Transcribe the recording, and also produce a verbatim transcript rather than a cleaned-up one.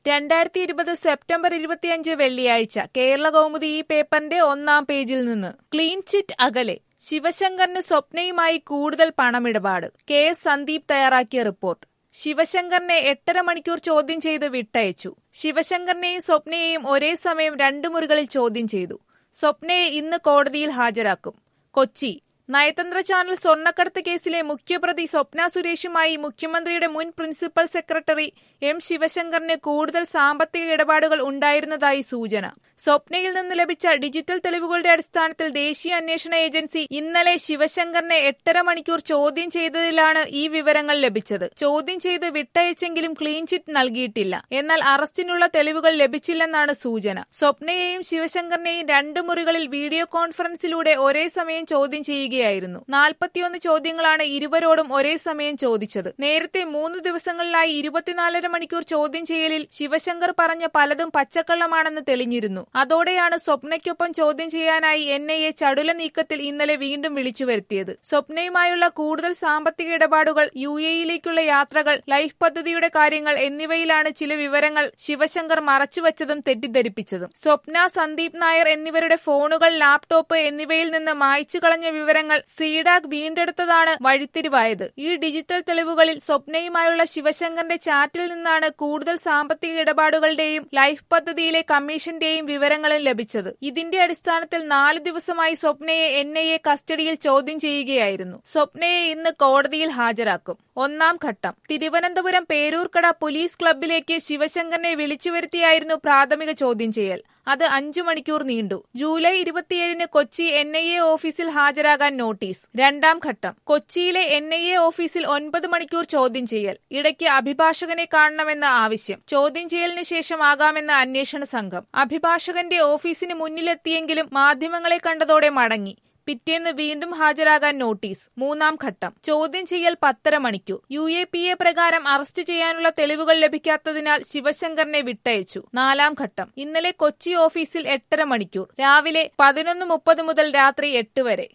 രണ്ടായിരത്തി ഇരുപത് സെപ്റ്റംബർ ഇരുപത്തിയഞ്ച് വെള്ളിയാഴ്ച കേരള കൗമുദി ഈ പേപ്പറിന്റെ ഒന്നാം പേജിൽ നിന്ന് ക്ലീൻ ചിറ്റ് അകലെ ശിവശങ്കറിന് സ്വപ്നയുമായി കൂടുതൽ പണമിടപാട്. കെ എസ് സന്ദീപ് തയ്യാറാക്കിയ റിപ്പോർട്ട്. ശിവശങ്കറിനെ എട്ടര മണിക്കൂർ ചോദ്യം ചെയ്ത് വിട്ടയച്ചു. ശിവശങ്കറിനെയും സ്വപ്നയെയും ഒരേ സമയം രണ്ടു മുറികളിൽ ചോദ്യം ചെയ്തു. സ്വപ്നയെ ഇന്ന് കോടതിയിൽ ഹാജരാക്കും. കൊച്ചി നയതന്ത്ര ചാനൽ സ്വർണ്ണക്കടത്ത് കേസിലെ മുഖ്യപ്രതി സ്വപ്ന സുരേഷുമായി മുഖ്യമന്ത്രിയുടെ മുൻ പ്രിൻസിപ്പൽ സെക്രട്ടറി എം ശിവശങ്കറിന് കൂടുതൽ സാമ്പത്തിക ഇടപാടുകൾ ഉണ്ടായിരുന്നതായി സൂചന. സ്വപ്നയിൽ നിന്ന് ലഭിച്ച ഡിജിറ്റൽ തെളിവുകളുടെ അടിസ്ഥാനത്തിൽ ദേശീയ അന്വേഷണ ഏജൻസി ഇന്നലെ ശിവശങ്കറിനെ എട്ടര മണിക്കൂർ ചോദ്യം ചെയ്തതിലാണ് ഈ വിവരങ്ങൾ ലഭിച്ചത്. ചോദ്യം ചെയ്ത് വിട്ടയച്ചെങ്കിലും ക്ലീൻ ചിറ്റ് നൽകിയിട്ടില്ല. എന്നാൽ അറസ്റ്റിനുള്ള തെളിവുകൾ ലഭിച്ചില്ലെന്നാണ് സൂചന. സ്വപ്നയെയും ശിവശങ്കറിനെയും രണ്ട് മുറികളിൽ വീഡിയോ കോൺഫറൻസിലൂടെ ഒരേ സമയം ചോദ്യം ചെയ്യുകയായിരുന്നു. നാൽപ്പത്തിയൊന്ന് ചോദ്യങ്ങളാണ് ഇരുവരോടും ഒരേ സമയം ചോദിച്ചത്. നേരത്തെ മൂന്ന് ദിവസങ്ങളിലായി ഇരുപത്തിനാലര മണിക്കൂർ ചോദ്യം ചെയ്യലിൽ ശിവശങ്കർ പറഞ്ഞ പലതും പച്ചക്കള്ളമാണെന്ന് തെളിഞ്ഞിരുന്നു. അതോടെയാണ് സ്വപ്നയ്ക്കൊപ്പം ചോദ്യം ചെയ്യാനായി എൻ ഐ എ ചടുല നീക്കത്തിൽ ഇന്നലെ വീണ്ടും വിളിച്ചു വരുത്തിയത്. സ്വപ്നയുമായുള്ള കൂടുതൽ സാമ്പത്തിക ഇടപാടുകൾ, യു എയിലേക്കുള്ള യാത്രകൾ, ലൈഫ് പദ്ധതിയുടെ കാര്യങ്ങൾ എന്നിവയിലാണ് ചില വിവരങ്ങൾ ശിവശങ്കർ മറച്ചുവച്ചതും തെറ്റിദ്ധരിപ്പിച്ചതും. സ്വപ്ന, സന്ദീപ് നായർ എന്നിവരുടെ ഫോണുകൾ, ലാപ്ടോപ്പ് എന്നിവയിൽ നിന്ന് മായ്ച്ചു കളഞ്ഞ വിവരങ്ങൾ സീഡാക് വീണ്ടെടുത്തതാണ് വഴിത്തിരിവായത്. ഈ ഡിജിറ്റൽ തെളിവുകളിൽ സ്വപ്നയുമായുള്ള ശിവശങ്കറിന്റെ ചാറ്റിൽ നിന്നാണ് കൂടുതൽ സാമ്പത്തിക ഇടപാടുകളുടെയും ലൈഫ് പദ്ധതിയിലെ കമ്മീഷന്റെയും വിവരങ്ങളും ലഭിച്ചത്. ഇതിന്റെ അടിസ്ഥാനത്തിൽ നാല് ദിവസമായി സ്വപ്നയെ എൻ ഐ എ കസ്റ്റഡിയിൽ ചോദ്യം ചെയ്യുകയായിരുന്നു. സ്വപ്നയെ ഇന്ന് കോടതിയിൽ ഹാജരാക്കും. ഒന്നാം ഘട്ടം. തിരുവനന്തപുരം പേരൂർക്കട പോലീസ് ക്ലബിലേക്ക് ശിവശങ്കറിനെ വിളിച്ചുവരുത്തിയായിരുന്നു പ്രാഥമിക ചോദ്യം ചെയ്യൽ. അത് അഞ്ചു മണിക്കൂർ നീണ്ടു. ജൂലൈ ഇരുപത്തിയേഴിന് കൊച്ചി എൻ ഐ എ ഓഫീസിൽ ഹാജരാകാൻ നോട്ടീസ്. രണ്ടാം ഘട്ടം. കൊച്ചിയിലെ എൻ ഐ എ ഓഫീസിൽ ഒൻപത് മണിക്കൂർ ചോദ്യം ചെയ്യൽ. ഇടയ്ക്ക് അഭിഭാഷകനെ കാണണമെന്ന ആവശ്യം. ചോദ്യം ചെയ്യലിന് ശേഷം ആകാമെന്ന് അന്വേഷണ സംഘം. അഭിഭാഷകന്റെ ഓഫീസിന് മുന്നിലെത്തിയെങ്കിലും മാധ്യമങ്ങളെ കണ്ടതോടെ മടങ്ങി. പിറ്റേന്ന് വീണ്ടും ഹാജരാകാൻ നോട്ടീസ്. മൂന്നാം ഘട്ടം. ചോദ്യം ചെയ്യൽ പത്തര മണിക്കൂർ. യു എ പി എ പ്രകാരം അറസ്റ്റ് ചെയ്യാനുള്ള തെളിവുകൾ ലഭിക്കാത്തതിനാൽ ശിവശങ്കറിനെ വിട്ടയച്ചു. നാലാം ഘട്ടം. ഇന്നലെ കൊച്ചി ഓഫീസിൽ എട്ടര മണിക്കൂർ. രാവിലെ പതിനൊന്ന് മുപ്പത് മുതൽ രാത്രി എട്ട് വരെ.